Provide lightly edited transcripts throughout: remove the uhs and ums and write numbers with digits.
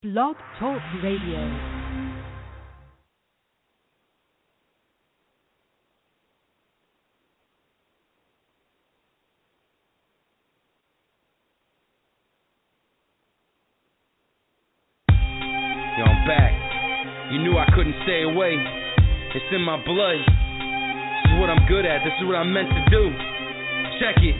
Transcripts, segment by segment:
Blog Talk Radio. Yo, I'm back. You knew I couldn't stay away. It's in my blood. This is what I'm good at. This is what I'm meant to do. Check it.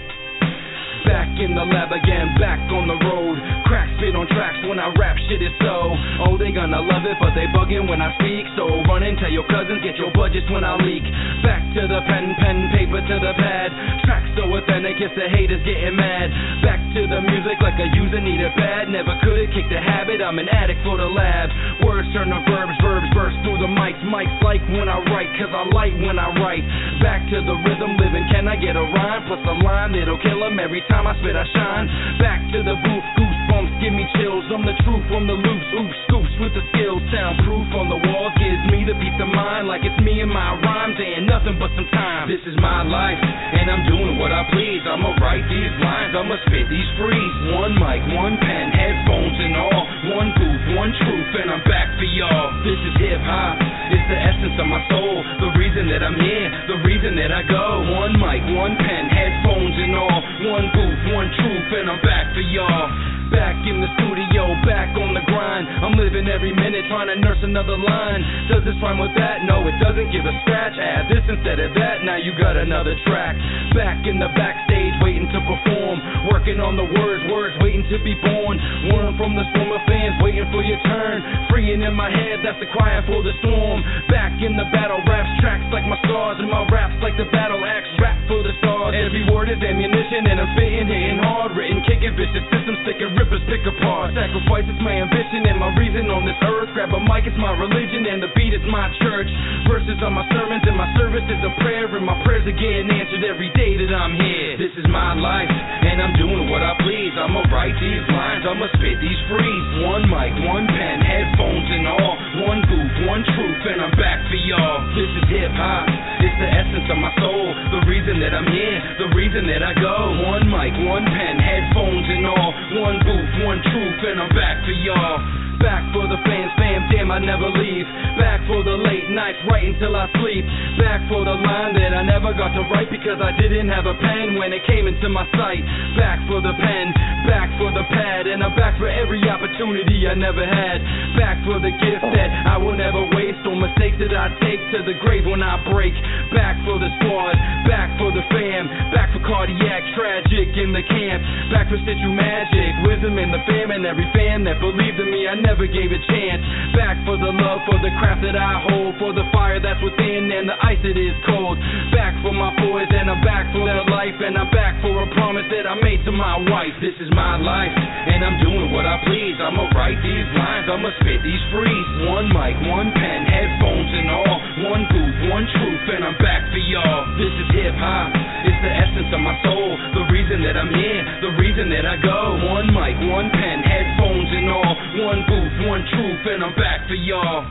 Back in the lab again, back on the road. Crack spit on tracks when I rap, shit is so. Oh, they gonna love it, but they bugging when I speak. So run in, tell your cousins, get your budgets when I leak. Back to the pen, paper to the pad. Tracks so authentic, it's the haters getting mad. Back to the music like a user need it bad. Never could've kicked the habit, I'm an addict for the lab. Words turn to verbs, verbs burst through the mics. Mics like when I write, cause I like when I write. Back to the rhythm living, can I get a rhyme? Plus a line that'll kill 'em every time I spit, I shine. Back to the booth, goosebumps give me chills. I'm the truth from the loops, oops, scoops with the skills. Soundproof on the walls gives me the peace of mind. Like it's me and my rhymes, ain't nothing but some time. This is my life, and I'm doing what I please. I'ma write these lines, I'ma spit these frees. One mic, one pen, headphones and all. One booth, one truth, and I'm back for y'all. This is hip-hop, it's the essence of my soul. The reason that I'm here, the reason that I go. One mic, one pen, headphones and all. One booth, one truth, and I'm back for y'all. Back in the studio, back on the grind. I'm living every minute trying to nurse another line. Does this rhyme with that? No, it doesn't. Give a scratch. Add this instead of that. Now you got another track. Back in the backstage, waiting to perform. Working on the words waiting to be born. One from the swarm of fans, waiting for your turn. Freeing in my head, that's the crying for the storm. Back in the battle, raps tracks like my stars, and my raps like the battle axe. Rap for the stars. Every word is ammunition, and I'm spitting, hitting hard. Written, kicking, vicious systems, sticking rippers, pick apart. Sacrifice is my ambition and my reason on this earth. Grab a mic, it's my religion, and the beat is my church. Verses are my sermons, and my service is a prayer. And my prayers are getting answered every day that I'm here. This is my life, and I'm doing what I please. I'ma write these lines, I'ma spit these frees. One mic, one pen, headphones and all. One booth, one truth, and I'm back for y'all. This is hip-hop, it's the essence of my soul. The reason that I'm here, the reason that I go. One mic, one pen, headphones and all. One booth, one truth, and I'm back for y'all. Back for the fans, fam, damn, I never leave. Back for the late nights, writing till I sleep. Back for the line that I never got to write because I didn't have a pen when it came into my sight. Back for the pen, back for the pad, and I'm back for every opportunity I never had. Back for the gift that I will never waste, or mistakes that I take to the grave when I break. Back for the squad, back for the fam, back for cardiac, tragic in the camp. Back for Stitch Magic, wisdom in the fam, and every fan that believed in me, I never gave a chance. Back for the love, for the craft that I hold, for the fire that's within and the ice that is cold. Back for my boys, and I'm back for their life, and I'm back for a promise that I made to my wife. This is my life, and I'm doing what I please. I'ma write these lines, I'ma spit these frees. One mic, one pen, headphones and all. One booth, one truth, and I'm back for y'all. This is hip-hop, it's the essence of my soul. The reason that I'm here, the reason that I go. One mic, one pen, headphones and all. One booth, one truth, and I'm back for y'all.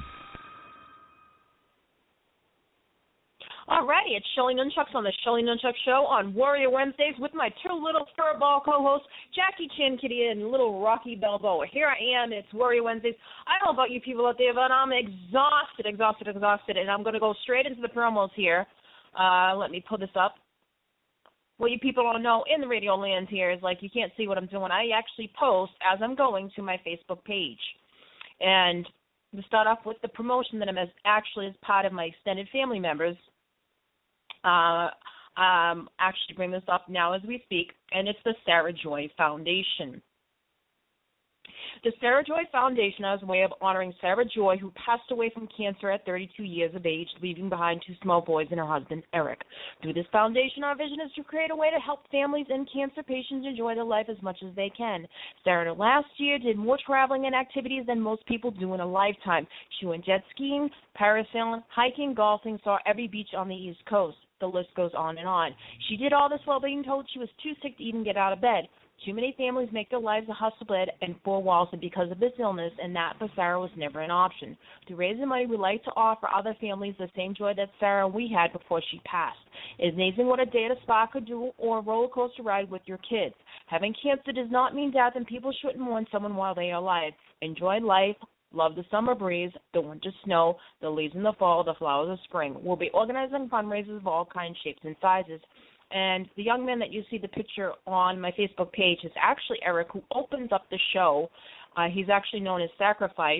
Alrighty, it's Shelly Nunchucks on the Shelly Nunchuck Show on Warrior Wednesdays with my two little furball co-hosts, Jackie Chan Kitty and little Rocky Balboa. Here I am, it's Warrior Wednesdays. I don't know about you people out there, but I'm exhausted, and I'm going to go straight into the promos here. Let me pull this up. What you people don't know in the radio land here is, like, you can't see what I'm doing. I actually post as I'm going to my Facebook page. And to start off with the promotion that I'm actually as part of my extended family members, actually bring this up now as we speak, and it's the Sarah Joy Foundation. The Sarah Joy Foundation is a way of honoring Sarah Joy, who passed away from cancer at 32 years of age, leaving behind two small boys and her husband, Eric. Through this foundation, our vision is to create a way to help families and cancer patients enjoy their life as much as they can. Sarah last year did more traveling and activities than most people do in a lifetime. She went jet skiing, parasailing, hiking, golfing, saw every beach on the East Coast. The list goes on and on. She did all this while being told she was too sick to even get out of bed. Too many families make their lives a hustle bed and four walls, and because of this illness, and that for Sarah was never an option. To raise the money, we like to offer other families the same joy that Sarah and we had before she passed. It's amazing what a day at a spa could do, or a roller coaster ride with your kids. Having cancer does not mean death, and people shouldn't mourn someone while they are alive. Enjoy life. Love the summer breeze, the winter snow, the leaves in the fall, the flowers of spring. We'll be organizing fundraisers of all kinds, shapes, and sizes. And the young man that you see the picture on my Facebook page is actually Eric, who opens up the show. He's actually known as Sacrifice,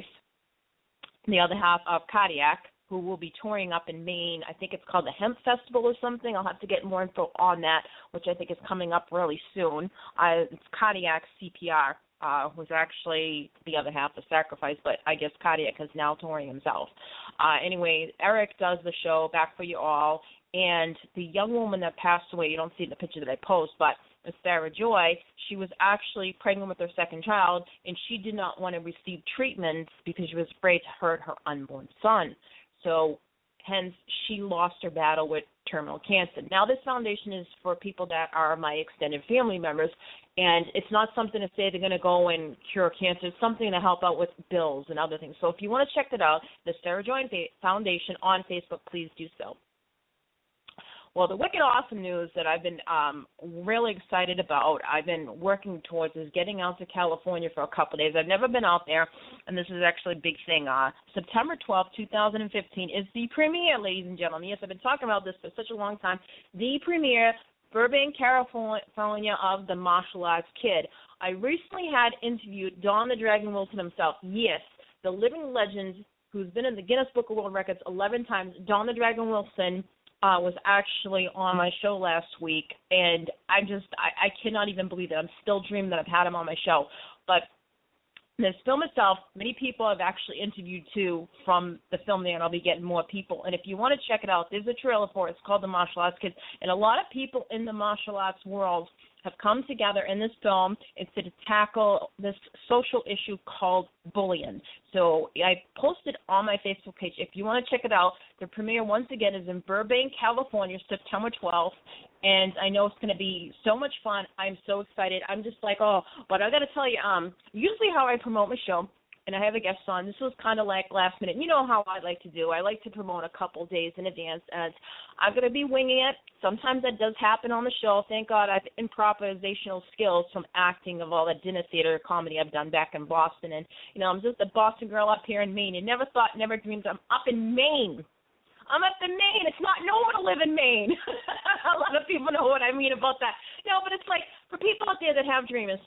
the other half of Cardiac, who will be touring up in Maine. I think it's called the Hemp Festival or something. I'll have to get more info on that, which I think is coming up really soon. It's Cardiac CPR. Was actually the other half of Sacrifice, but I guess Cardiac is now touring himself. Anyway, Eric does the show, Back for You All, and the young woman that passed away, you don't see the picture that I post, but Sarah Joy, she was actually pregnant with her second child, and she did not want to receive treatments because she was afraid to hurt her unborn son. So hence, she lost her battle with terminal cancer. Now, this foundation is for people that are my extended family members, and it's not something to say they're going to go and cure cancer. It's something to help out with bills and other things. So if you want to check that out, the Sarah Joy Foundation on Facebook, please do so. Well, the wicked awesome news that I've been really excited about, I've been working towards, is getting out to California for a couple of days. I've never been out there, and this is actually a big thing. September 12th, 2015 is the premiere, ladies and gentlemen. Yes, I've been talking about this for such a long time. The premiere, Burbank, California, of the Martial Arts Kid. I recently had interviewed Don the Dragon Wilson himself. Yes, the living legend who's been in the Guinness Book of World Records 11 times, Don the Dragon Wilson, was actually on my show last week, and I cannot even believe it. I'm still dreaming that I've had him on my show. But this film itself, many people have actually interviewed too from the film there, and I'll be getting more people. And if you want to check it out, there's a trailer for it. It's called The Martial Arts Kids. And a lot of people in the martial arts world have come together in this film to tackle this social issue called bullying. So I posted on my Facebook page. If you want to check it out, the premiere, once again, is in Burbank, California, September 12th. And I know it's going to be so much fun. I'm so excited. I'm just like, oh, but I got to tell you, usually how I promote my show, and I have a guest on, this was kind of like last minute. You know how I like to do. I like to promote a couple days in advance, and I'm going to be winging it. Sometimes that does happen on the show. Thank God I have improvisational skills from acting of all that dinner theater comedy I've done back in Boston. And, you know, I'm just a Boston girl up here in Maine. You never thought, never dreamed. I'm up in Maine. I'm up in Maine. It's not normal to live in Maine. A lot of people know what I mean about that. No, but it's like, for people out there that have dreams,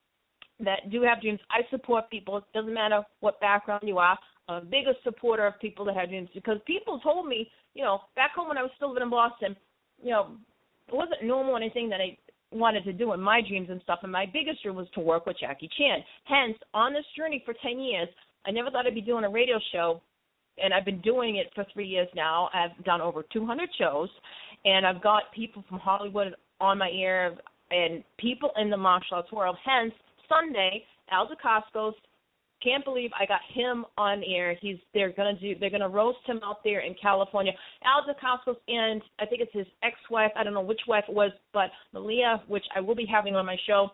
that do have dreams, I support people. It doesn't matter what background you are. I'm the biggest supporter of people that have dreams, because people told me, you know, back home when I was still living in Boston, you know, it wasn't normal anything that I wanted to do in my dreams and stuff, and my biggest dream was to work with Jackie Chan. Hence, on this journey for 10 years, I never thought I'd be doing a radio show, and I've been doing it for 3 years now. I've done over 200 shows, and I've got people from Hollywood on my ear and people in the martial arts world. Hence, Sunday, Al Dacascos, can't believe I got him on air. They're gonna roast him out there in California. Al Dacascos and I think it's his ex-wife, I don't know which wife it was, but Malia, which I will be having on my show.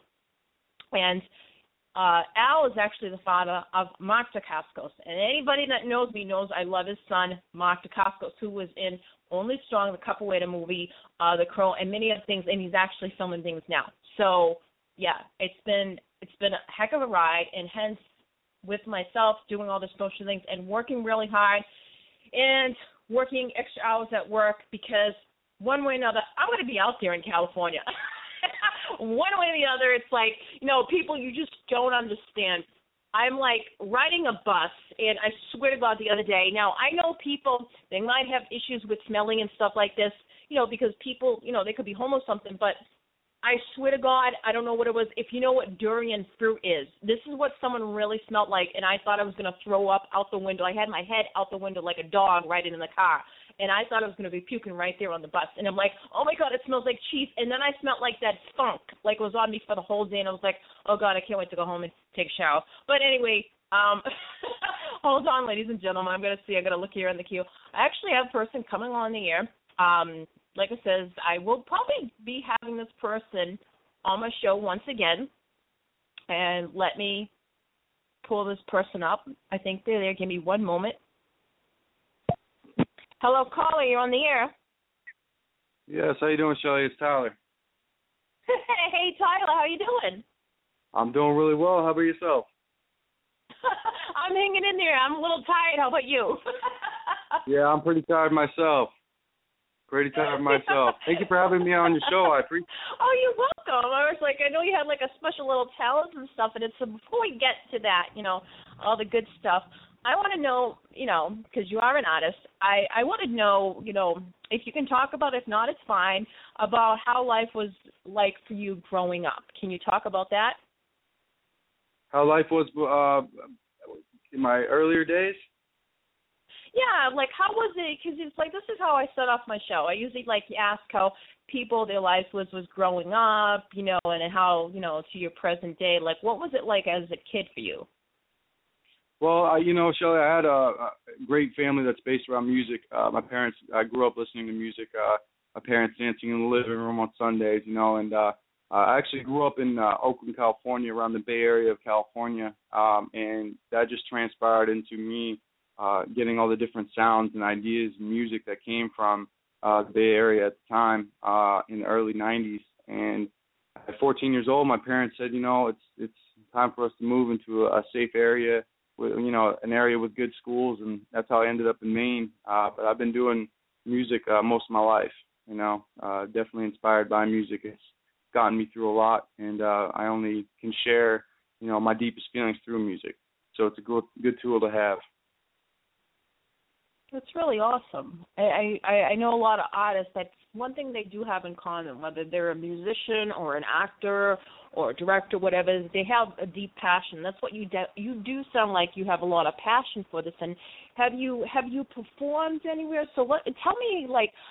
And Al is actually the father of Mark Dacascos. And anybody that knows me knows I love his son, Mark Dacascos, who was in Only Strong, the Capoeira movie, The Crow, and many other things, and he's actually filming things now. So yeah, it's been a heck of a ride, and hence with myself doing all the social things and working really hard and working extra hours at work, because one way or another, I'm going to be out there in California. One way or the other, it's like, you know, people, you just don't understand. I'm like riding a bus, and I swear to God, the other day, now I know people, they might have issues with smelling and stuff like this, you know, because people, you know, they could be home or something, but I swear to God, I don't know what it was. If you know what durian fruit is, this is what someone really smelled like, and I thought I was going to throw up out the window. I had my head out the window like a dog riding in the car, and I thought I was going to be puking right there on the bus. And I'm like, oh, my God, it smells like cheese. And then I smelled like that funk, like it was on me for the whole day, and I was like, oh, God, I can't wait to go home and take a shower. But anyway, hold on, ladies and gentlemen. I'm going to look here in the queue. I actually have a person coming on the air. Like I said, I will probably be having this person on my show once again. And let me pull this person up. I think they're there. Give me one moment. Hello, caller. You're on the air. Yes, how you doing, Shelly? It's Tyler. Hey, Tyler. How you doing? I'm doing really well. How about yourself? I'm hanging in there. I'm a little tired. How about you? Yeah, I'm pretty tired myself. Thank you for having me on your show. I appreciate it. Oh, you're welcome. I was like, I know you had like a special little talent and stuff, and it's so before we get to that, all the good stuff, I want to know, because you are an artist, I want to know, if you can talk about, if not, it's fine, about how life was like for you growing up. Can you talk about that? How life was in my earlier days? Yeah, like how was it? Because it's like this is how I start off my show. I usually like ask how people their life was growing up, and how to your present day. Like what was it like as a kid for you? Well, Shelley, I had a great family that's based around music. My parents, I grew up listening to music. My parents dancing in the living room on Sundays, and I actually grew up in Oakland, California, around the Bay Area of California, and that just transpired into me getting all the different sounds and ideas and music that came from the Bay Area at the time in the early 90s. And at 14 years old, my parents said, it's time for us to move into a safe area, with, an area with good schools, and that's how I ended up in Maine. But I've been doing music most of my life, definitely inspired by music. It's gotten me through a lot, and I only can share, my deepest feelings through music. So it's a good tool to have. That's really awesome. I know a lot of artists, that's one thing they do have in common, whether they're a musician or an actor or a director, whatever, is they have a deep passion. That's what you do sound like you have a lot of passion for this. And have you performed anywhere? So tell me,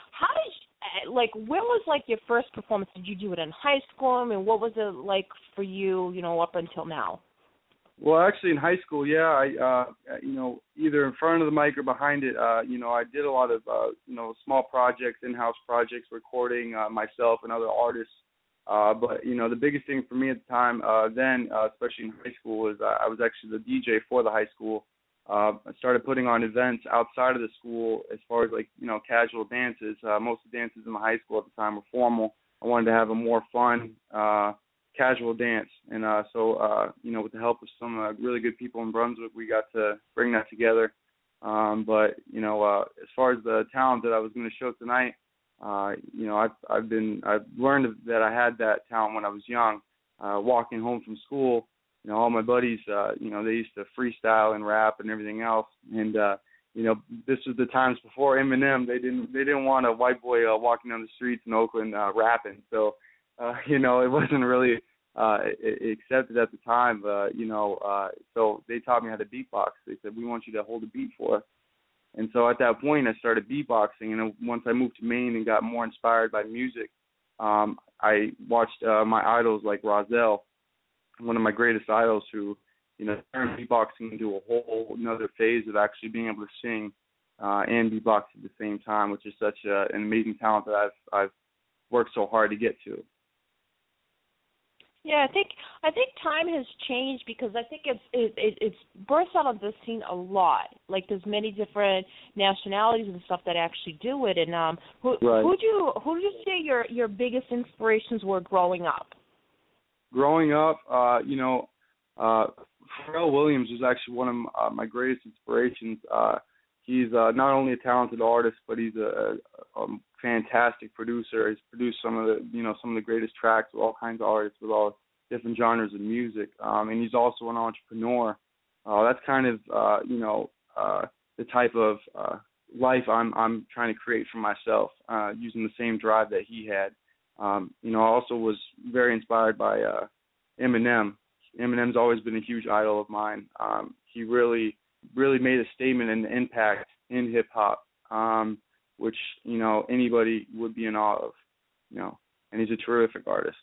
when was like your first performance? Did you do it in high school? I mean, what was it like for you, up until now? Well, actually, in high school, yeah, I, either in front of the mic or behind it, I did a lot of, small projects, in-house projects, recording myself and other artists. But, the biggest thing for me at the time then, especially in high school, was I was actually the DJ for the high school. I started putting on events outside of the school as far as, casual dances. Most of the dances in my high school at the time were formal. I wanted to have a more fun, casual dance, and so with the help of some really good people in Brunswick, we got to bring that together. But as far as the talent that I was going to show tonight, I've learned that I had that talent when I was young. Walking home from school, all my buddies, they used to freestyle and rap and everything else, and this was the times before Eminem. They didn't want a white boy walking down the streets in Oakland rapping, so. It wasn't really accepted at the time, so they taught me how to beatbox. They said, we want you to hold a beat for us. And so at that point, I started beatboxing, and once I moved to Maine and got more inspired by music, I watched my idols like Rozelle, one of my greatest idols, who, turned beatboxing into a whole another phase of actually being able to sing and beatbox at the same time, which is such an amazing talent that I've worked so hard to get to. Yeah, I think time has changed because I think it's burst out of the scene a lot. Like there's many different nationalities and stuff that actually do it. And who do you say your biggest inspirations were growing up? Growing up, Pharrell Williams was actually one of my greatest inspirations. He's not only a talented artist, but he's a fantastic producer. He's produced some of the greatest tracks with all kinds of artists with all different genres of music. And he's also an entrepreneur. That's kind of the type of life I'm trying to create for myself, using the same drive that he had. I also was very inspired by Eminem. Eminem's always been a huge idol of mine. He really made a statement and impact in hip hop, which anybody would be in awe of, and he's a terrific artist.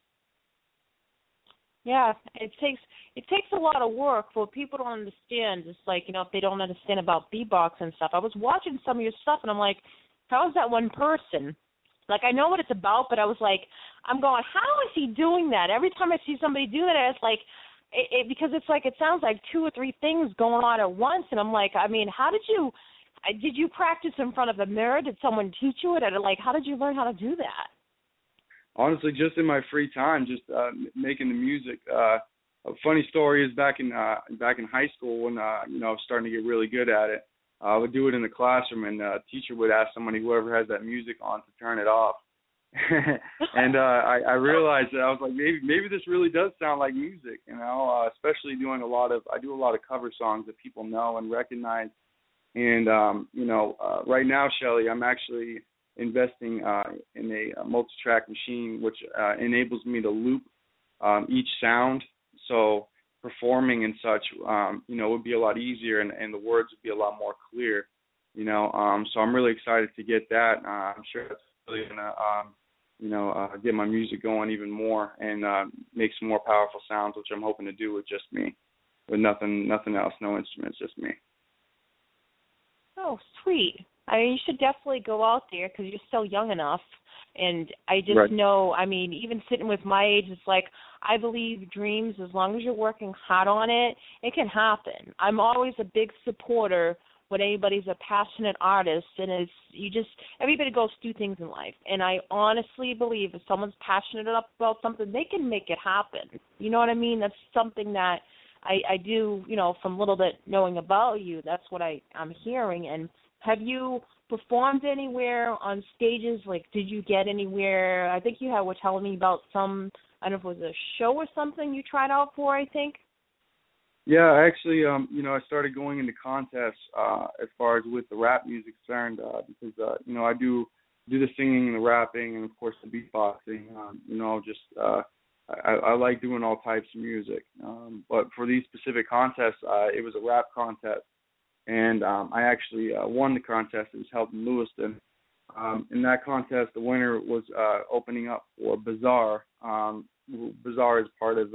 Yeah, it takes a lot of work for people to understand. Just like if they don't understand about beatbox and stuff. I was watching some of your stuff and I'm like, how is that one person? Like I know what it's about, but I was like, I'm going, how is he doing that? Every time I see somebody do that, it's like. Because it's like it sounds like two or three things going on at once, and I'm like, I mean, how did you practice in front of a mirror? Did someone teach you it? Or like, how did you learn how to do that? Honestly, just in my free time, just making the music. a funny story is back in high school when I was starting to get really good at it. I would do it in the classroom, and a teacher would ask somebody, whoever has that music on, to turn it off. And I realized that I was like, maybe this really does sound like music, especially I do a lot of cover songs that people know and recognize. And right now, Shelly, I'm actually investing in a multi-track machine which enables me to loop each sound. So performing and such, would be a lot easier, and the words would be a lot more clear, So I'm really excited to get that. I'm sure that's really gonna, get my music going even more and make some more powerful sounds, which I'm hoping to do with just me, with nothing else, no instruments, just me. Oh, sweet. You should definitely go out there because you're still young enough. And I just Right. know, even sitting with my age, it's like I believe dreams, as long as you're working hard on it, it can happen. I'm always a big supporter when anybody's a passionate artist, and everybody goes through things in life. And I honestly believe if someone's passionate enough about something, they can make it happen. You know what I mean? That's something that I do, from little bit knowing about you, that's what I'm hearing. And have you performed anywhere on stages? Like, did you get anywhere? I think you were telling me about some, I don't know if it was a show or something you tried out for, I think. Yeah, actually, I started going into contests as far as with the rap music concerned, because I do the singing and the rapping and of course the beatboxing. I like doing all types of music. But for these specific contests, it was a rap contest. And I actually won the contest. It was held in Lewiston. In that contest, the winner was opening up for Bizarre. Bizarre is part of,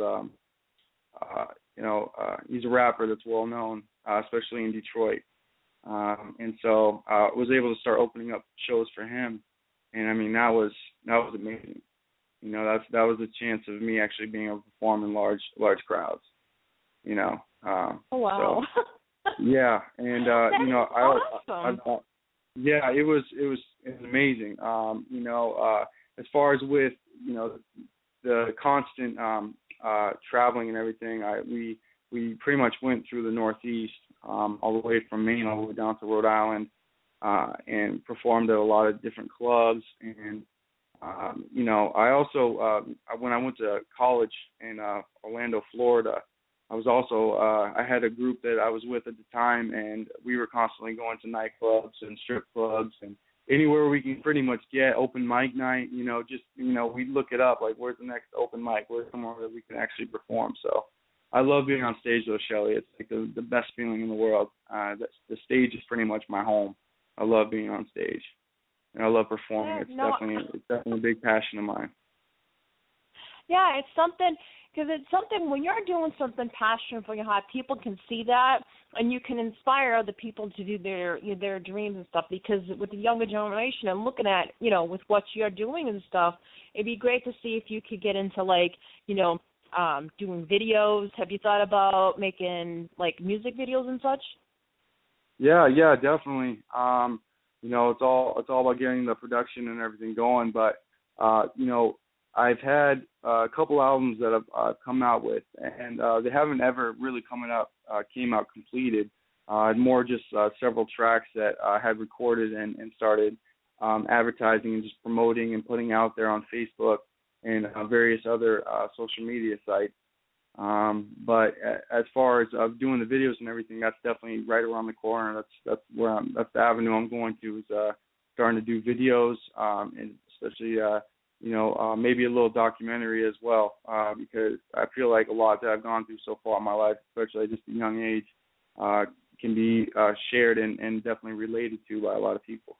he's a rapper that's well known, especially in Detroit. And so I was able to start opening up shows for him. And that was amazing. That was a chance of me actually being able to perform in large crowds. Oh wow. So, yeah, and awesome. it was amazing. As far as with the constant traveling and everything, we pretty much went through the Northeast, all the way from Maine all the way down to Rhode Island, and performed at a lot of different clubs. And I also when I went to college in Orlando, Florida, I was also, I had a group that I was with at the time, and we were constantly going to nightclubs and strip clubs and anywhere we can pretty much get open mic night, we'd look it up, like, where's the next open mic? Where's somewhere that we can actually perform? So I love being on stage, though, Shelly. It's like the best feeling in the world. The stage is pretty much my home. I love being on stage, and I love performing. It's definitely a big passion of mine. Yeah, it's something, because it's something when you're doing something passionate for your heart, people can see that, and you can inspire other people to do their dreams and stuff. Because with the younger generation and looking at, with what you're doing and stuff, it'd be great to see if you could get into doing videos. Have you thought about making music videos and such? Yeah, definitely. It's all about getting the production and everything going, but I've had a couple albums that I've come out with, and they haven't ever really came out completed. More just several tracks that I had recorded and started advertising and just promoting and putting out there on Facebook and various other social media sites. But as far as doing the videos and everything, that's definitely right around the corner. That's the avenue I'm going to, is starting to do videos, and especially maybe a little documentary as well, because I feel like a lot that I've gone through so far in my life, especially at just a young age, can be shared and definitely related to by a lot of people.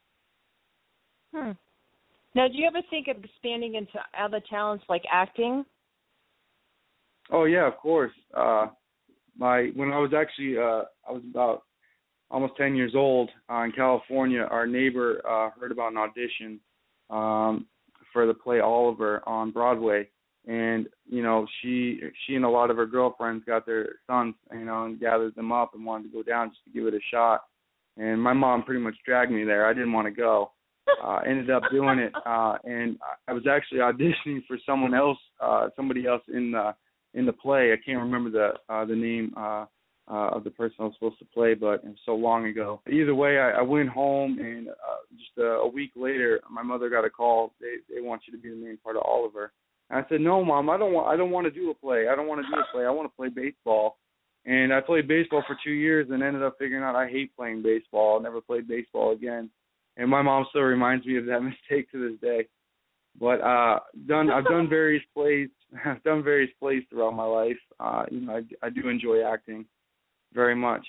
Now, do you ever think of expanding into other talents like acting? Oh yeah, of course. When I was actually I was about almost 10 years old in California, our neighbor heard about an audition for the play Oliver on Broadway, and she and a lot of her girlfriends got their sons, and gathered them up and wanted to go down just to give it a shot. And my mom pretty much dragged me there. I didn't want to go. Ended up doing it, and I was actually auditioning for somebody else in in the play. I can't remember the name of the person I was supposed to play, but it was so long ago. Either way, I went home, and just a week later, my mother got a call. They want you to be the main part of Oliver. And I said, no, Mom, I don't want to do a play. I don't want to do a play. I want to play baseball. And I played baseball for 2 years and ended up figuring out I hate playing baseball. I never played baseball again. And my mom still reminds me of that mistake to this day. But I've done various plays. I've done various plays throughout my life. I do enjoy acting very much.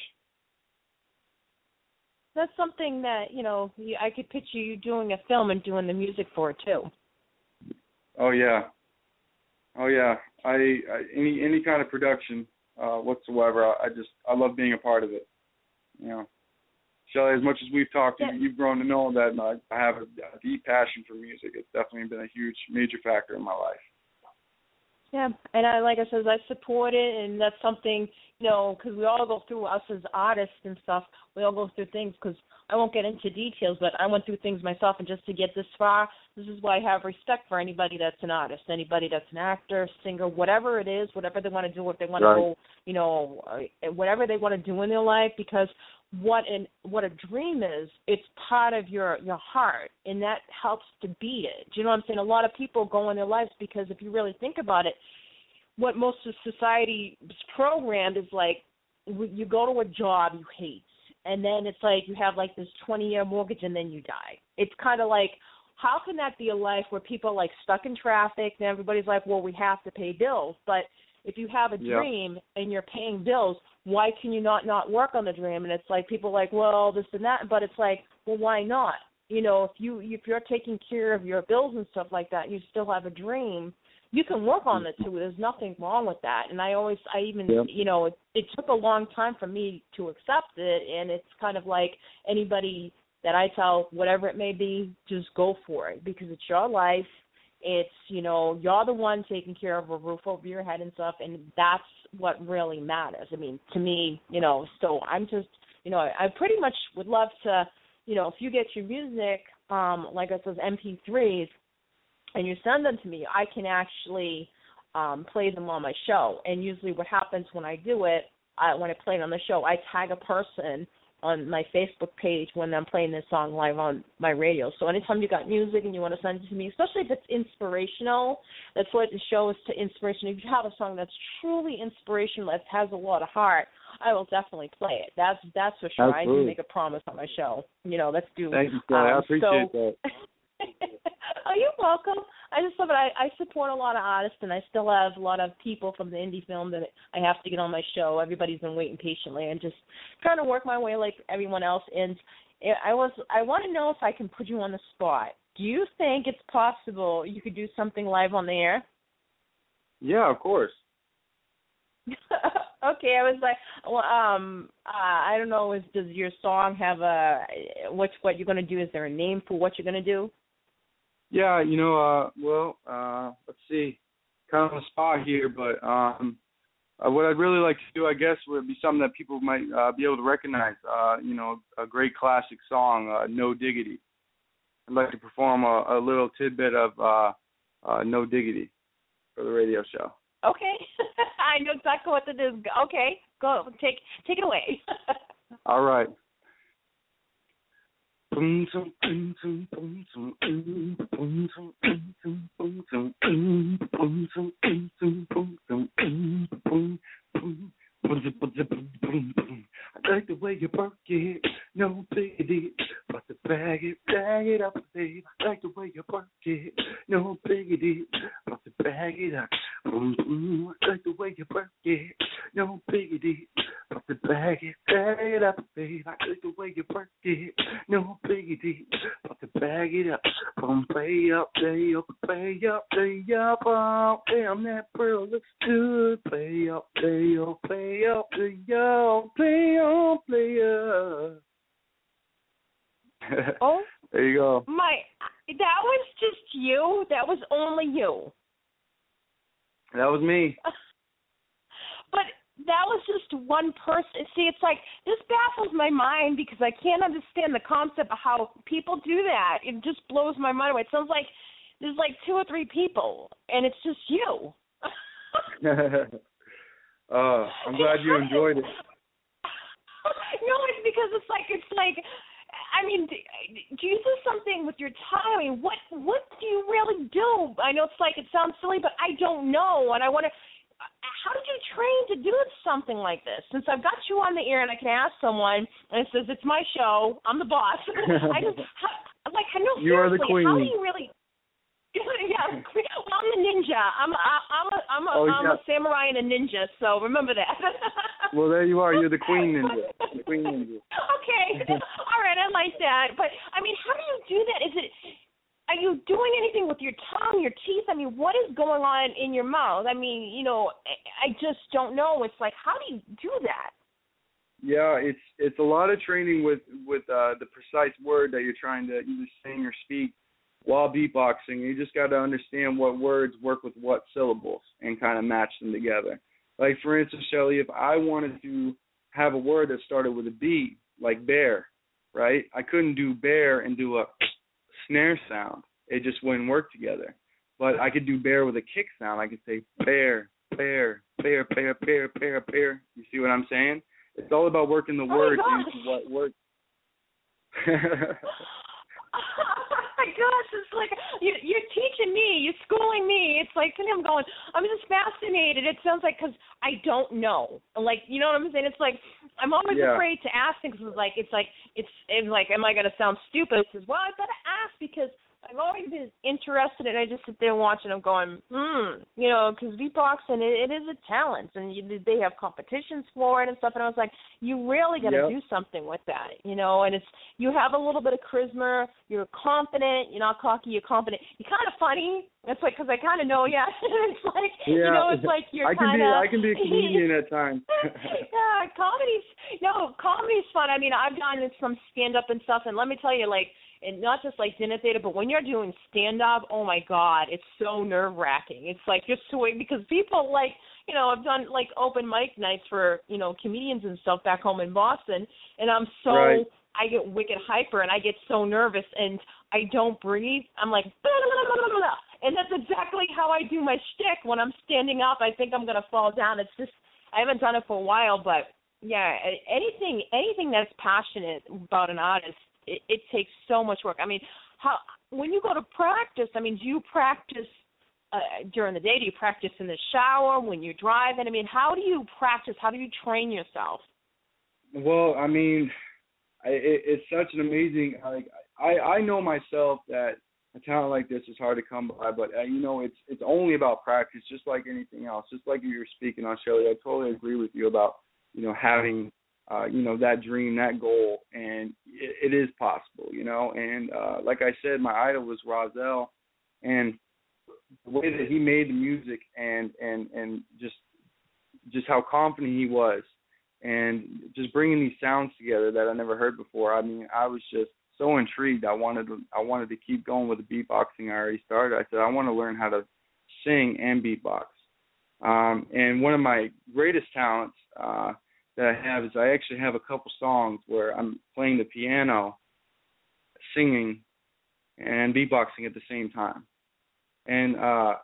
That's something that, I could picture you doing a film and doing the music for it too. Oh yeah. Any kind of production whatsoever. I love being a part of it. Shelley, as much as we've talked, you've grown to know that I have a deep passion for music. It's definitely been a huge, major factor in my life. Yeah, and I support it, and that's something, because we all go through, us as artists and stuff, we all go through things, because I won't get into details, but I went through things myself, and just to get this far, this is why I have respect for anybody that's an artist, anybody that's an actor, singer, whatever it is, whatever they want to do, if they want to go, whatever they want to do in their life, because what a dream is, it's part of your heart, and that helps to beat it. Do you know what I'm saying? A lot of people go in their lives because if you really think about it, what most of society is programmed is like you go to a job you hate, and then it's like you have like this 20-year mortgage and then you die. It's kind of like, how can that be a life where people are like stuck in traffic and everybody's like, well, we have to pay bills. But if you have a dream and you're paying bills, why can you not work on the dream? And it's like people are like, well, this and that, but it's like, well, why not? If you're taking care of your bills and stuff like that, and you still have a dream, you can work on it too. There's nothing wrong with that. And it took a long time for me to accept it, and it's kind of like anybody that I tell, whatever it may be, just go for it because it's your life. It's, you're the one taking care of a roof over your head and stuff, and that's what really matters. I mean, to me, so I'm just, I pretty much would love to, if you get your music, like I said, MP3s, and you send them to me, I can actually play them on my show. And usually what happens when I do it, when I play it on the show, I tag a person on my Facebook page when I'm playing this song live on my radio. So anytime you got music and you want to send it to me, especially if it's inspirational, that's what the show is, to inspiration. If you have a song that's truly inspirational, that has a lot of heart, I will definitely play it. That's for sure. Absolutely. I do make a promise on my show. Let's do. Thank you, Kelly. I appreciate that. Oh, you're welcome. I just love it. I support a lot of artists, and I still have a lot of people from the indie film that I have to get on my show. Everybody's been waiting patiently, and just trying to work my way like everyone else. And I want to know if I can put you on the spot. Do you think it's possible you could do something live on the air? Yeah, of course. Okay, I was like, well, I don't know. Does your song have what you're going to do? Is there a name for what you're going to do? Yeah, let's see, kind of on the spot here, but what I'd really like to do, I guess, would be something that people might be able to recognize, a great classic song, No Diggity. I'd like to perform a little tidbit of No Diggity for the radio show. Okay. I know exactly what to do. Okay, go. Take it away. All right. I like the way you work it, no biggity, but to bag it up, babe. I like the way you work it, no biggity, but to bag it up. I like the way you work it, no biggity, but to bag it up, babe. I like the way you work it, no biggity, but to bag it up. Play up, play up, play up, play up. Oh, damn, that girl looks good. Play up, play up, play up, play up, play up, play up. Oh, there you go. That was just you. That was only you. That was me. But that was just one person. See, it's like, this baffles my mind because I can't understand the concept of how people do that. It just blows my mind away. It sounds like there's like 2 or 3 people, and it's just you. I'm glad you enjoyed it. No, it's because it's like I mean, do you do something with your tongue? I mean, what do you really do? I know it sounds silly, but I don't know, and I want to. How did you train to do something like this? Since I've got you on the air and I can ask someone, and it says it's my show, I'm the boss. I know. You are the queen. How do you really? Yeah, well, I'm the ninja. I'm a samurai and a ninja. So remember that. Well, there you are. You're the queen ninja. The queen ninja. Okay. All right. I like that. But I mean, how do you do that? Are you doing anything with your tongue, your teeth? I mean, what is going on in your mouth? I mean, I just don't know. It's like, how do you do that? Yeah, it's a lot of training with the precise word that you're trying to either sing or speak while beatboxing. You just got to understand what words work with what syllables and kind of match them together. Like, for instance, Shelly, if I wanted to have a word that started with a B, like bear, right? I couldn't do bear and do a snare sound. It just wouldn't work together. But I could do bear with a kick sound. I could say bear, bear, bear, bear, bear, bear, bear. You see what I'm saying? It's all about working the words into what works. Oh my gosh, it's like you're teaching me, you're schooling me. It's like, I'm just fascinated. It sounds like, because I don't know. Like, you know what I'm saying? It's like, I'm always afraid to ask things. It's like, am I going to sound stupid? It's well, I've got to ask because I've always been interested, and I just sit there and watch, and I'm going, because beatboxing, it is a talent, and they have competitions for it and stuff, and I was like, you really got to do something with that, and you have a little bit of charisma, you're confident, you're not cocky, you're confident, you're kind of funny. It's like, because I kind of know, it's like, it's like you're kind of. I can be a comedian at times. Yeah, comedy's fun. I mean, I've done some stand-up and stuff, and let me tell you, like, and not just like dinner theater, but when you're doing stand-up, oh my God, it's so nerve-wracking. It's like you're swinging, because people like, I've done like open mic nights for, comedians and stuff back home in Boston, and I'm so, I get wicked hyper, and I get so nervous, and I don't breathe. I'm like, blah, blah, blah, blah, blah. And that's exactly how I do my shtick. When I'm standing up, I think I'm going to fall down. It's just, I haven't done it for a while, but yeah, anything that's passionate about an artist, it takes so much work. I mean, when you go to practice, I mean, do you practice during the day? Do you practice in the shower, when you're driving? I mean, how do you practice? How do you train yourself? Well, I mean, it's such an amazing, I know myself that a talent like this is hard to come by, but, it's only about practice, just like anything else. Just like you were speaking on, Shelley, I totally agree with you about, having that dream, that goal, and it is possible, and like I said, my idol was Rozelle, and the way that he made the music and just how confident he was, and just bringing these sounds together that I never heard before. I mean, I was just so intrigued. I wanted to keep going with the beatboxing I already started. I said, I want to learn how to sing and beatbox. And one of my greatest talents that I have is I actually have a couple songs where I'm playing the piano, singing, and beatboxing at the same time. And I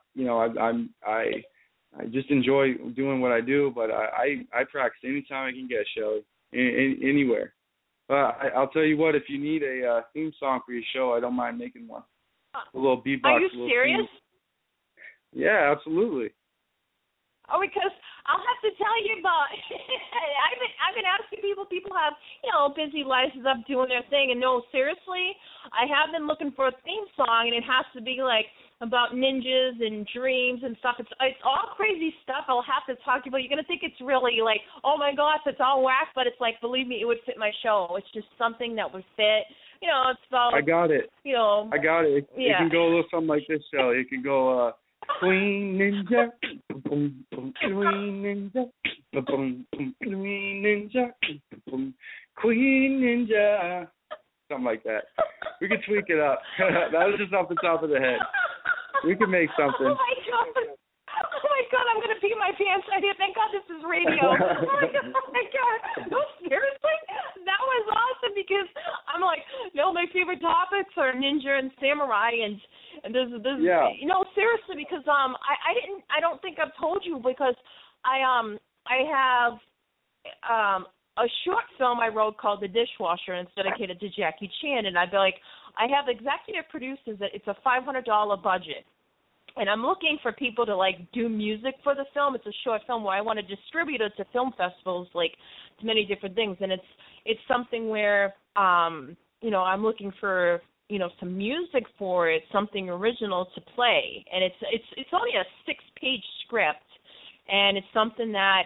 just enjoy doing what I do, but I practice anytime I can get, Shelly, anywhere. But I'll tell you what, if you need a theme song for your show, I don't mind making one. A little beatbox. Are you serious? Yeah, absolutely. Oh, because I'll have to tell you about. I've been asking people. People have busy lives up doing their thing, and no, seriously, I have been looking for a theme song, and it has to be like about ninjas and dreams and stuff. It's all crazy stuff. I'll have to talk to you about. You're gonna think it's really like, oh my gosh, it's all whack, but it's like, believe me, it would fit my show. It's just something that would fit. It's about. I got it. I got it. It can go a little something like this, Shelly. It can go. Queen Ninja, boom, boom, Queen Ninja, boom, boom, Queen Ninja, boom, Queen Ninja, something like that. We could tweak it up. That was just off the top of the head. We could make something. Oh my God, I'm gonna pee my pants right here. Thank God this is radio. Oh my God. No, seriously, that was awesome, because I'm like, my favorite topics are ninja and samurai, and there's seriously, because I I don't think I've told you because I have a short film I wrote called The Dishwasher, and it's dedicated to Jackie Chan, and I have executive producers that it's a $500 budget. And I'm looking for people to do music for the film. It's a short film where I want to distribute it to film festivals, to many different things. And it's something where I'm looking for some music for it, something original to play. And it's only a 6-page script, and it's something that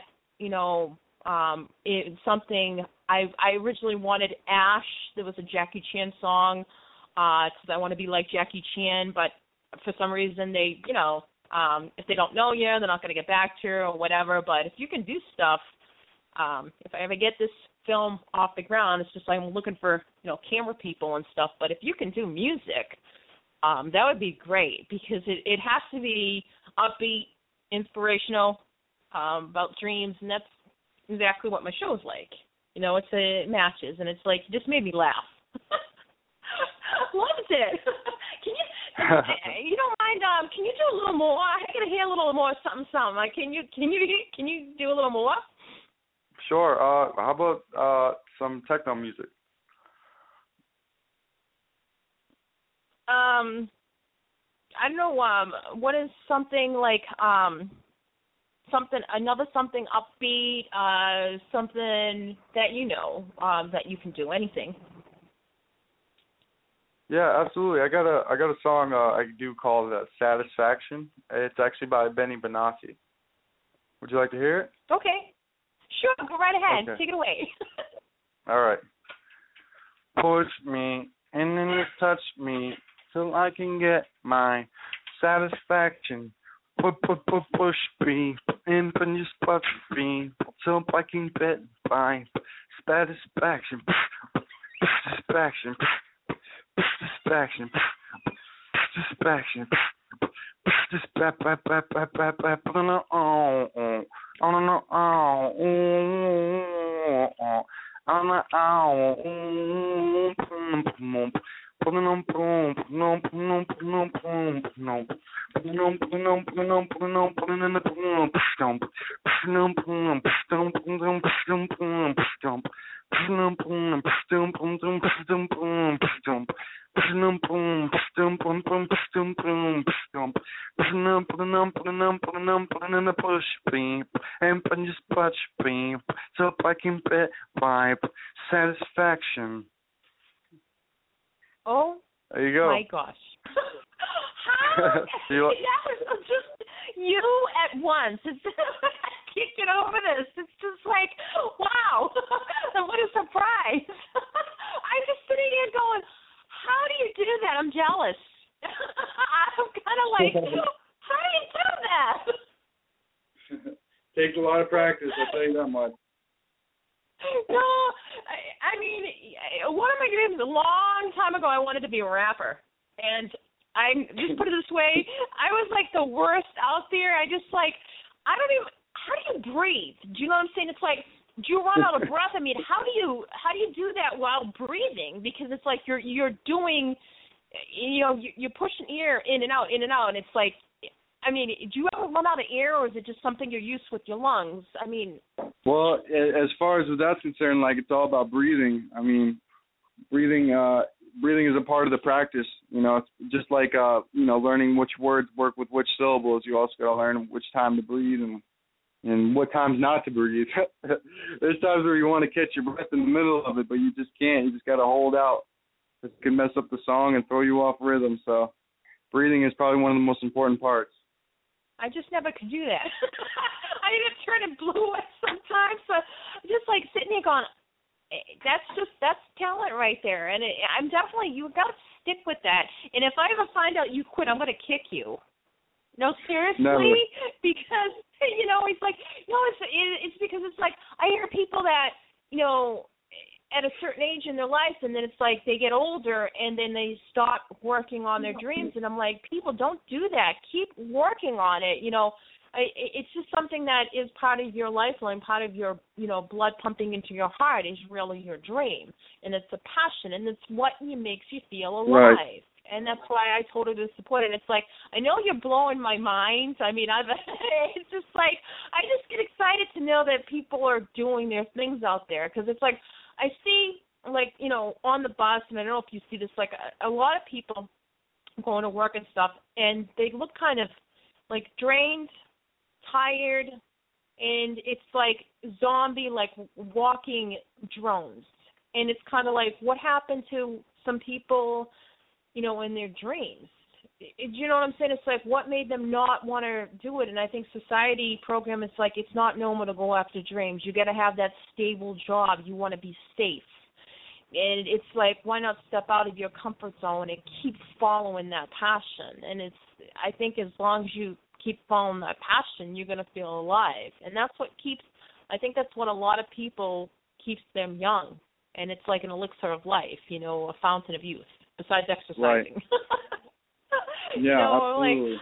it's something I originally wanted Ash. There was a Jackie Chan song because I want to be like Jackie Chan, but for some reason they, if they don't know you, they're not going to get back to you or whatever. But if you can do stuff, if I ever get this film off the ground, it's just I'm looking for, camera people and stuff. But if you can do music, that would be great because it has to be upbeat, inspirational, about dreams, and that's exactly what my show's like. It matches, and it's it just made me laugh. Loved it. Can you? You don't mind? Can you do a little more? I gotta hear a little more something. Can you do a little more? Sure. How about some techno music? I don't know. What is something something upbeat? Something that that you can do. Anything. Yeah, absolutely. I got a song I do called Satisfaction. It's actually by Benny Benassi. Would you like to hear it? Okay. Sure, go right ahead. Okay. Take it away. All right. Push me and then you touch me till I can get my satisfaction. Push me and then just touch me till I can get my satisfaction. Satisfaction. Distraction. So I can bet vibe satisfaction. Oh, there you go. My gosh. How? That was just you at once. I can't get over this. It's just wow. What a surprise. I'm just sitting here going, how do you do that? I'm jealous. I'm kind of how do you do that? Takes a lot of practice, I'll tell you that much. No, I mean, one of my dreams a long time ago, I wanted to be a rapper. And I just put it this way, I was the worst out there. I just I don't even, how do you breathe? Do you know what I'm saying? It's do you run out of breath? I mean, how do you do that while breathing? Because it's you're doing, you're pushing air in and out, and it's I mean, do you ever run out of air, or is it just something you're used with your lungs? I mean. Well, as far as that's concerned, it's all about breathing. I mean, breathing is a part of the practice. It's just learning which words work with which syllables. You also got to learn which time to breathe and what times not to breathe. There's times where you want to catch your breath in the middle of it, but you just can't. You just got to hold out. It can mess up the song and throw you off rhythm. So breathing is probably one of the most important parts. I just never could do that. I just turn it blue sometimes. So just sitting here going, that's talent right there. And I'm definitely, you got to stick with that. And if I ever find out you quit, I'm going to kick you. No, seriously? Never. Because, it's no, it's because it's I hear people that, at a certain age in their life, and then it's they get older and then they stop working on their dreams, and I'm people, don't do that. Keep working on it. It's just something that is part of your lifeline, part of your, blood pumping into your heart is really your dream, and it's a passion, and it's what makes you feel alive. Right. and that's why I told her to support it. It's like, I know you're blowing my mind. I mean, it's just like, I just get excited to know that people are doing their things out there, because it's like, I see, like, you know, on the bus, and I don't know if you see this, like, a lot of people going to work and stuff, and they look kind of, like, drained, tired, and it's like zombie, like, walking drones. And it's kind of like, what happened to some people, you know, in their dreams? You know what I'm saying? It's like, what made them not want to do it? And I think society program is like, it's not normal to go after dreams. You got to have that stable job. You want to be safe. And it's like, why not step out of your comfort zone and keep following that passion? And I think as long as you keep following that passion, you're going to feel alive. And that's what I think that's what a lot of people keeps them young. And it's like an elixir of life, you know, a fountain of youth, besides exercising. Right. Yeah, absolutely.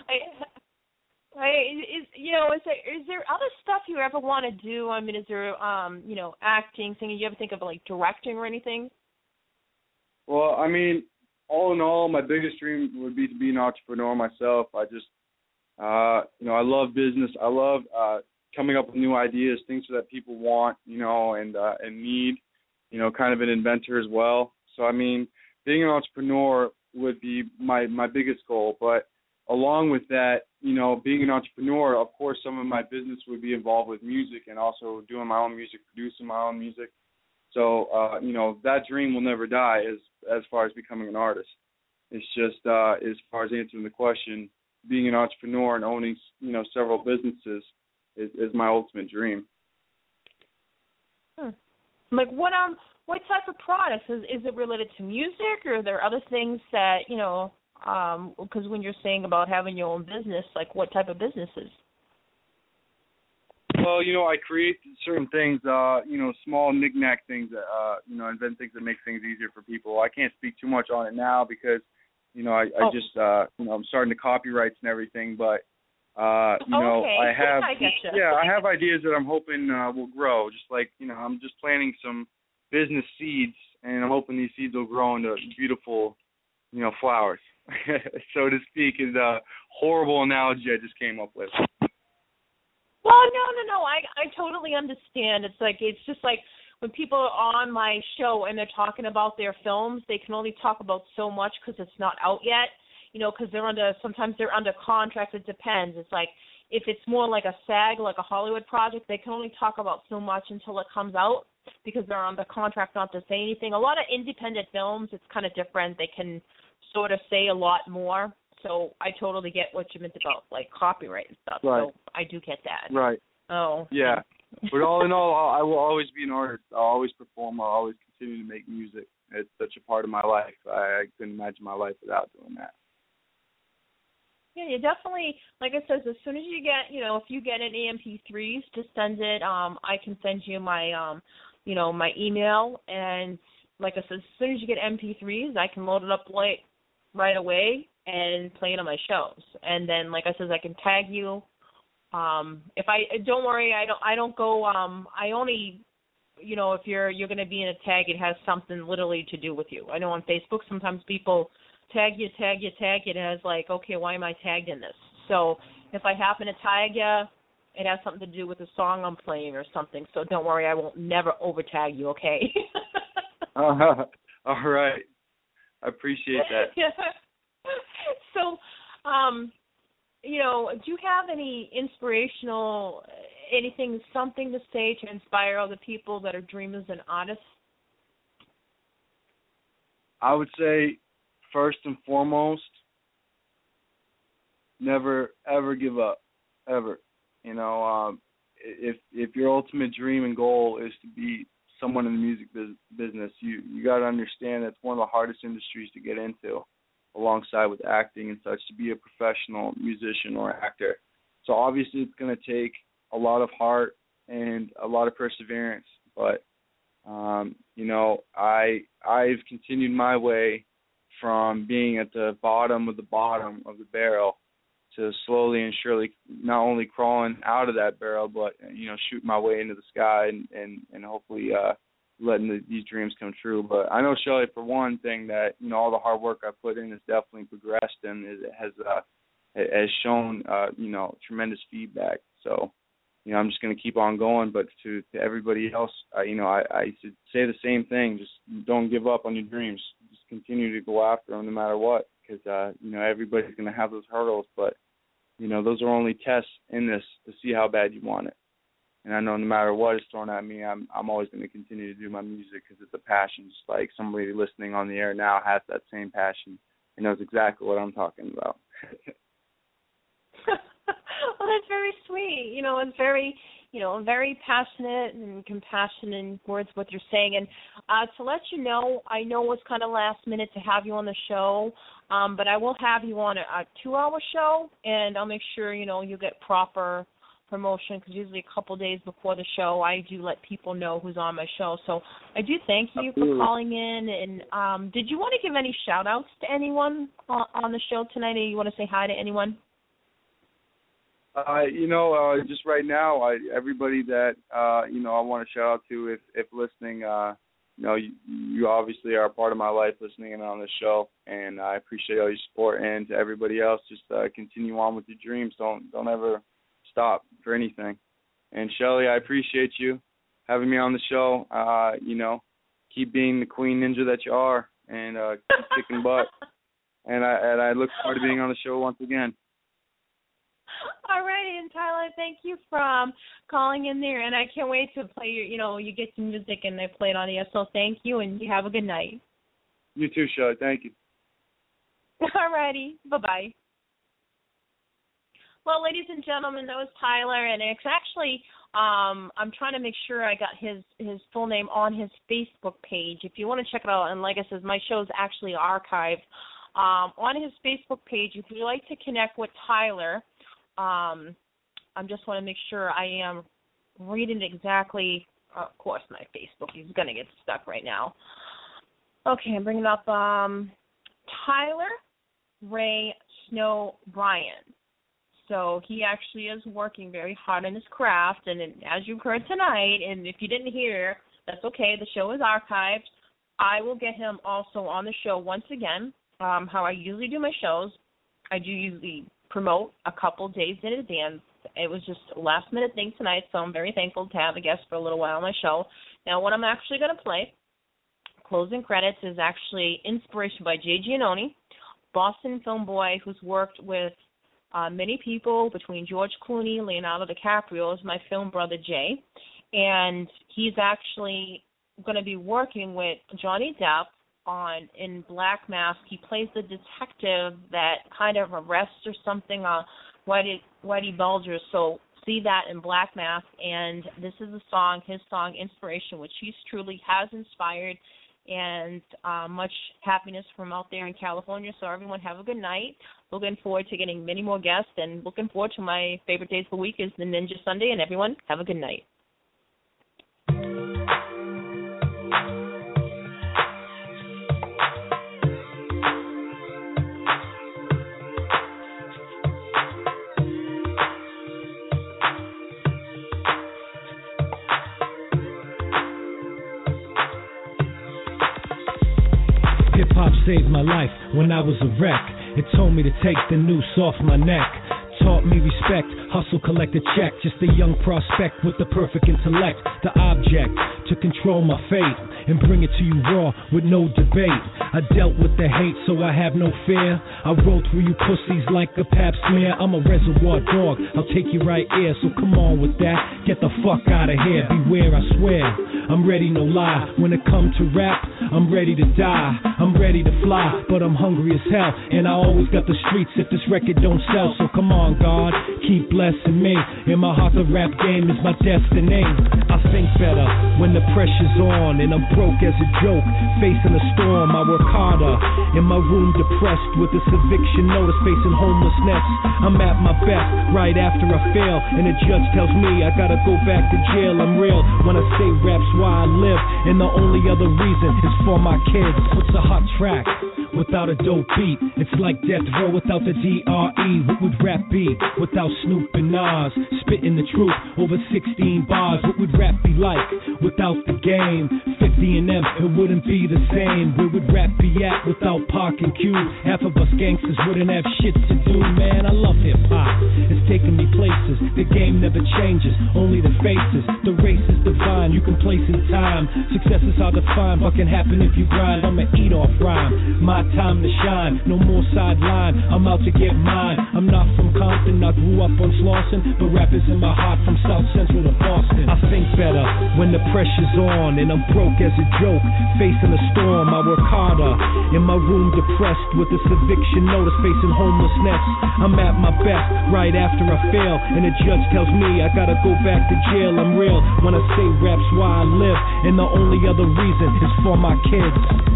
Is there other stuff you ever want to do? I mean, is there, you know, acting, singing? You ever think of, like, directing or anything? Well, I mean, all in all, my biggest dream would be to be an entrepreneur myself. I just, you know, I love business. I love coming up with new ideas, things that people want, you know, and need. You know, kind of an inventor as well. So, I mean, being an entrepreneur would be my biggest goal. But along with that, you know, being an entrepreneur, of course, some of my business would be involved with music and also doing my own music, producing my own music. So, you know, that dream will never die as far as becoming an artist. It's just as far as answering the question, being an entrepreneur and owning, you know, several businesses is my ultimate dream. Like, what type of products? Is it related to music, or are there other things that, you know, because when you're saying about having your own business, like, what type of businesses? Well, you know, I create certain things, you know, small knick-knack things that, you know, invent things that make things easier for people. I can't speak too much on it now because, you know, I just, you know, I'm starting to copyrights and everything, but, you know, okay. I have, I I have ideas that I'm hoping will grow. Just like, you know, I'm just planting some business seeds, and I'm hoping these seeds will grow into beautiful, you know, flowers, so to speak. Is a horrible analogy I just came up with. Well, no. I totally understand. It's just like when people are on my show and they're talking about their films, they can only talk about so much because it's not out yet. You know, because sometimes they're under contract. It depends. It's like, if it's more like a SAG, like a Hollywood project, they can only talk about so much until it comes out because they're under contract not to say anything. A lot of independent films, it's kind of different. They can sort of say a lot more. So I totally get what you meant about, like, copyright and stuff. Right. So I do get that. Right. Oh. Yeah. But all in all, I will always be an artist. I'll always perform. I'll always continue to make music. It's such a part of my life. I couldn't imagine my life without doing that. Yeah, you definitely, like I said, as soon as you get, you know, if you get any MP3s, just send it. I can send you my, you know, my email. And like I said, as soon as you get MP3s, I can load it up right away and play it on my shows. And then, like I said, I can tag you. Don't worry, I don't go, I only, you know, if you're going to be in a tag, it has something literally to do with you. I know on Facebook sometimes people tag you, and it's like, okay, why am I tagged in this? So if I happen to tag you, it has something to do with the song I'm playing or something. So don't worry, I won't never over tag you, okay? All right. I appreciate that. So, you know, do you have any inspirational, something to say to inspire other people that are dreamers and artists? I would say, first and foremost, never ever give up, ever. You know, if your ultimate dream and goal is to be someone in the music business, you got to understand that's one of the hardest industries to get into, alongside with acting and such, to be a professional musician or actor. So obviously it's going to take a lot of heart and a lot of perseverance. But you know, I've continued my way from being at the bottom of the barrel to slowly and surely not only crawling out of that barrel, but, you know, shooting my way into the sky and hopefully letting these dreams come true. But I know, Shelly, for one thing, that all the hard work I put in has definitely progressed, and it has shown tremendous feedback. So I'm just going to keep on going. But to everybody else, I should say the same thing. Just don't give up on your dreams. Just continue to go after them no matter what, because everybody's going to have those hurdles. But those are only tests in this to see how bad you want it. And I know no matter what is thrown at me, I'm always going to continue to do my music because it's a passion. Just like somebody listening on the air now has that same passion and knows exactly what I'm talking about. Well, that's very sweet. It's very, very passionate and compassionate words what you're saying. And to let you know, I know it's kind of last minute to have you on the show, but I will have you on a 2-hour show, and I'll make sure, you get proper promotion, because usually a couple days before the show I do let people know who's on my show. So I do thank you for calling in. And did you want to give any shout outs to anyone on the show tonight, or you want to say hi to anyone? Just right now, everybody that I want to shout out to, if listening, you obviously are a part of my life listening in on the show, and I appreciate all your support. And to everybody else, just continue on with your dreams. Don't ever stop for anything. And Shelly, I appreciate you having me on the show. Keep being the queen ninja that you are, and keep kicking butt. And I look forward to being on the show once again. All righty, and Tyler, thank you for calling in there, and I can't wait to play you get some music and they play it on the so thank you, and you have a good night. You too, Shelly. Thank you. All righty, bye-bye. Well, ladies and gentlemen, that was Tyler, and it's actually, I'm trying to make sure I got his full name on his Facebook page. If you want to check it out, and like I said, my show is actually archived on his Facebook page. If you'd like to connect with Tyler, I just want to make sure I am reading exactly, of course, my Facebook. He's going to get stuck right now. Okay, I'm bringing up Tyler Ray Snow Bryan. So he actually is working very hard on his craft, and as you've heard tonight, and if you didn't hear, that's okay, the show is archived. I will get him also on the show once again. How I usually do my shows, I do usually promote a couple days in advance. It was just a last-minute thing tonight, so I'm very thankful to have a guest for a little while on my show. Now, what I'm actually going to play, closing credits, is actually Inspiration by Jay Giannone, Boston film boy who's worked with many people between George Clooney, Leonardo DiCaprio, is my film brother Jay, and he's actually going to be working with Johnny Depp in Black Mask. He plays the detective that kind of arrests or something Whitey Bulger. So see that in Black Mask, and this is his song Inspiration, which he truly has inspired, and much happiness from out there in California. So everyone have a good night. Looking forward to getting many more guests, and looking forward to my favorite days of the week is the Ninja Sunday, and everyone have a good night. Hip-hop saved my life when I was a wreck. It told me to take the noose off my neck. Taught me respect, hustle, collect a check. Just a young prospect with the perfect intellect. The object to control my fate and bring it to you raw with no debate. I dealt with the hate, so I have no fear. I roll through you pussies like a pap smear. I'm a reservoir dog, I'll take you right here. So come on with that, get the fuck out of here. Beware, I swear, I'm ready, no lie. When it comes to rap, I'm ready to die. I'm ready to fly, but I'm hungry as hell. And I always got the streets if this record don't sell. So come on, God, keep blessing me. In my heart, the rap game is my destiny. I think better when the pressure's on, and I'm broke as a joke, facing a storm. I work harder in my room, depressed with this eviction notice, facing homelessness. I'm at my best right after I fail, and the judge tells me I gotta go back to jail. I'm real when I say rap's why I live, and the only other reason is for my kids. What's a hot track without a dope beat? It's like Death Row without the DRE. What would rap be without Snoop and Nas spitting the truth over 16 bars? What would rap be like without the game? 50 and them, it wouldn't be the same. Where would rap be at without Pac and Q? Half of us gangsters wouldn't have shit to do, man. I love hip-hop, it's taking me places. The game never changes, only the faces. The race is divine, you can place in time. Success is hard to find, but can happen if you grind. I'ma eat off rhyme, my time to shine. No more sideline, I'm out to get mine. I'm not from Compton, I grew up on Slauson, but rap is in my heart from South Central to Boston. I think better when the pressure's on, and I'm broke as a joke. Facing a storm, I work harder. In my room depressed with this eviction notice, facing homelessness. I'm at my best right after I fail, and the judge tells me I gotta go back to jail. I'm real when I say rap's why I live, and the only other reason is for my kids.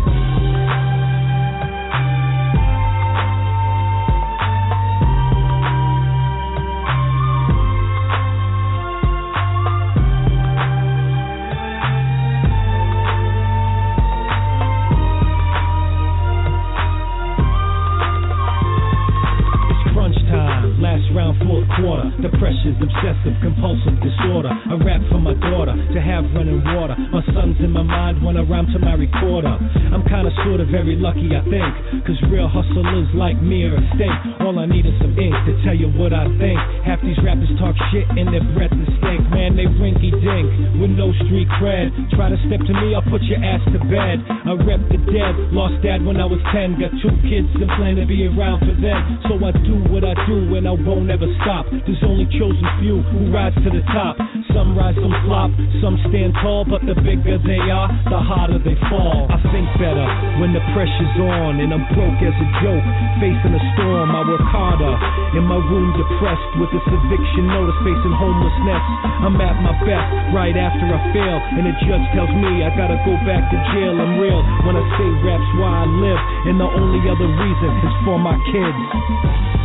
Fourth quarter, the pressure's obsessive, compulsive disorder. I rap for my daughter to have running water. My son's in my mind when I rhyme to my recorder. I'm kinda sorta very lucky, I think, cause real hustlers like me are extinct. All I need is some ink to tell you what I think. Half these rappers talk shit and their breath is stink. Man, they rinky dink with no street cred. Try to step to me, I'll put your ass to bed. I rep the dead, lost dad when I was 10. Got 2 kids and plan to be around for them. So I do what I do and I won't ever stop. There's only chosen few who rise to the top. Some rise, some flop, some stand tall, but the bigger they are, the harder they fall. I think better when the pressure's on, and I'm broke as a joke. Facing a storm, I work harder. In my room depressed with this eviction notice, facing homelessness. I'm at my best right after I fail, and the judge tells me I gotta go back to jail. I'm real when I say rap's why I live, and the only other reason is for my kids.